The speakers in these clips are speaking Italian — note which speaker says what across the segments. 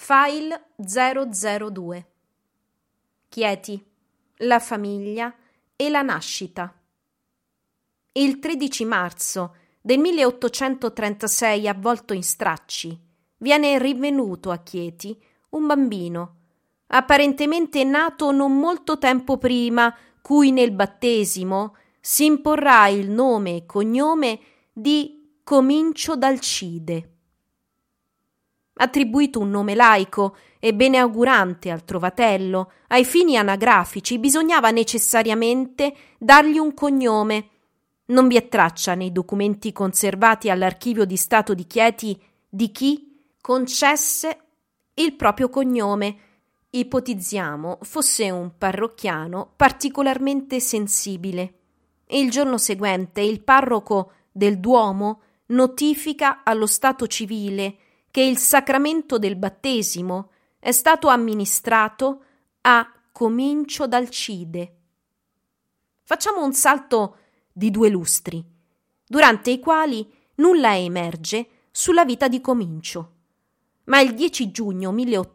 Speaker 1: File 002. Chieti, la famiglia e la nascita. Il 13 marzo del 1836, avvolto in stracci, viene rinvenuto a Chieti un bambino, apparentemente nato non molto tempo prima, cui nel battesimo si imporrà il nome e cognome di Comincio d'Alcide. Attribuito un nome laico e beneaugurante al trovatello, ai fini anagrafici bisognava necessariamente dargli un cognome. Non vi è traccia nei documenti conservati all'Archivio di Stato di Chieti di chi concesse il proprio cognome. Ipotizziamo fosse un parrocchiano particolarmente sensibile. Il giorno seguente il parroco del Duomo notifica allo Stato civile che il sacramento del battesimo è stato amministrato a Comincio d'Alcide. Facciamo un salto di 2 lustri, durante i quali nulla emerge sulla vita di Comincio. Ma il 10 giugno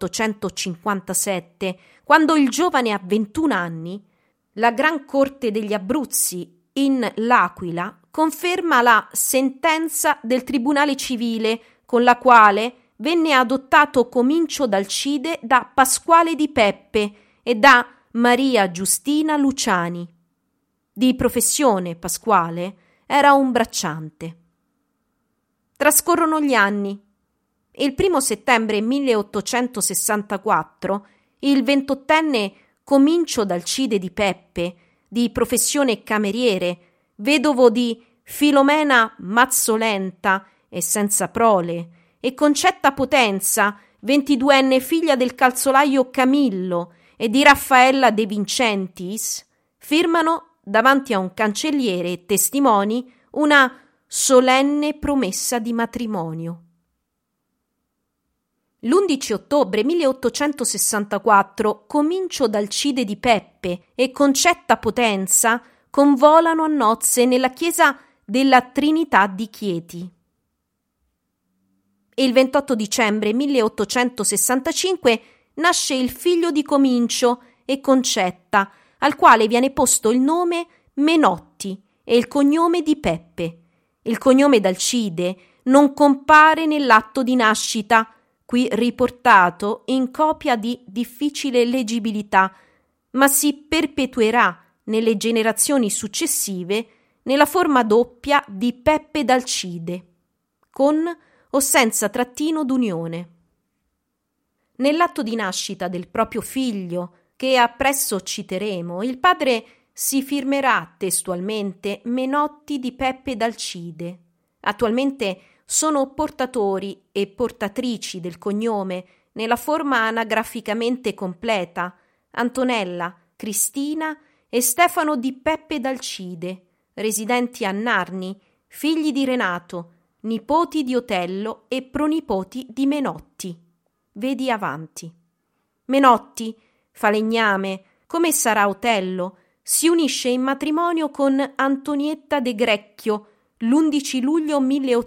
Speaker 1: 1857, quando il giovane ha 21 anni, la Gran Corte degli Abruzzi in L'Aquila conferma la sentenza del Tribunale Civile con la quale venne adottato Comincio d'Alcide da Pasquale di Peppe e da Maria Giustina Luciani. Di professione Pasquale era un bracciante. Trascorrono gli anni. Il 1 settembre 1864 il 28enne Comincio d'Alcide di Peppe, di professione cameriere, vedovo di Filomena Mazzolenta e senza prole, e Concetta Potenza, 22enne figlia del calzolaio Camillo e di Raffaella De Vincentis, firmano davanti a un cancelliere e testimoni una solenne promessa di matrimonio. L'11 ottobre 1864 Comincio d'Alcide di Peppe e Concetta Potenza convolano a nozze nella chiesa della Trinità di Chieti. Il 28 dicembre 1865 nasce il figlio di Comincio e Concetta, al quale viene posto il nome Menotti e il cognome di Peppe. Il cognome d'Alcide non compare nell'atto di nascita, qui riportato in copia di difficile leggibilità, ma si perpetuerà nelle generazioni successive nella forma doppia di Peppe d'Alcide, con o senza trattino d'unione. Nell'atto di nascita del proprio figlio, che appresso citeremo, il padre si firmerà testualmente Menotti di Peppe d'Alcide. Attualmente sono portatori e portatrici del cognome nella forma anagraficamente completa Antonella, Cristina e Stefano di Peppe d'Alcide, residenti a Narni, figli di Renato, nipoti di Otello e pronipoti di Menotti. Vedi avanti. Menotti, falegname, come sarà Otello, si unisce in matrimonio con Antonietta de Grecchio l'11 luglio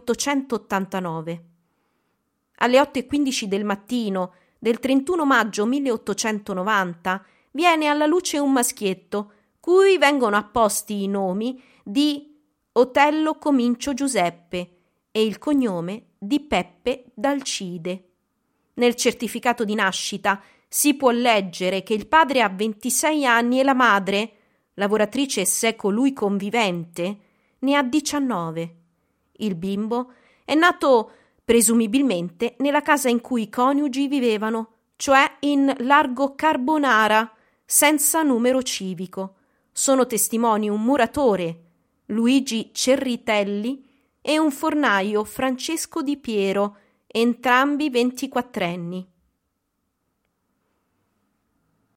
Speaker 1: 1889. Alle 8:15 del mattino del 31 maggio 1890 viene alla luce un maschietto, cui vengono apposti i nomi di Otello Comincio Giuseppe e il cognome di Peppe d'Alcide. Nel certificato di nascita si può leggere che il padre ha 26 anni e la madre, lavoratrice se colui convivente, ne ha 19. Il bimbo è nato presumibilmente nella casa in cui i coniugi vivevano, cioè in Largo Carbonara, senza numero civico. Sono testimoni un muratore, Luigi Cerritelli, e un fornaio, Francesco Di Piero, entrambi 24enni.